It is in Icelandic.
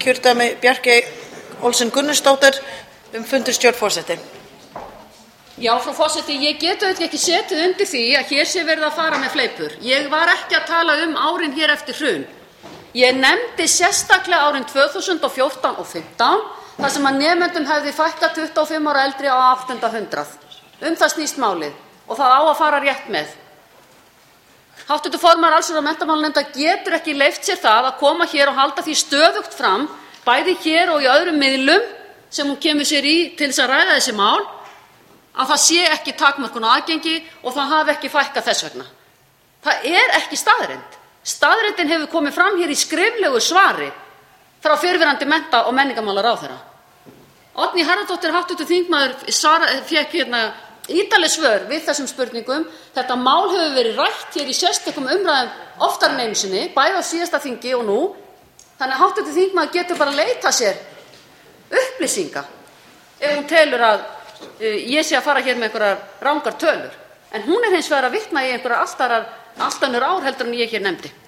kjördæmi Bjarkey Olsen Gunnarsdóttir fundarstjórn forseti. Já, frú forseti, ég get auðvitað ekki setið undir því að hér sé verið að fara með fleipur. Ég var ekki að tala árin hér eftir hrun. Ég nefndi sérstaklega árin 2014 og 2015, þar sem að nemendum hefði fækkað 25 ára eldri á 800. Það snýst málið og það á að fara rétt með. Hv. formaður allsherjar- og menntamálanefndar getur ekki leyft sér það að koma hér og halda því stöðugt fram, bæði hér og í öðrum miðlum sem hún kemur sér í til þess að ræða þessi mál, að það sé ekki takmörkun á aðgengi og það hafi ekki fækkað þess vegna. Það er ekki staðreynd. Staðreyndin hefur komið fram hér í skriflegu svari frá fyrrverandi mennta- og menningarmálaráðherra. Oddný Harðardóttir, hv. þingmaður, fékk ítarleg svör við þessum spurningum. Þetta mál hefur verið rætt hér í sérstökum umræðum oftar en einu sinni, bæði á síðasta þingi og nú. Þannig að hv. þingmaður getur bara leitað sér upplýsinga ef hún telur að ég sé að fara hér með einhverjar rangar tölur. En hún hins vegar að vitna í einhverjar allt önnur ár heldur en ég hér nefndi.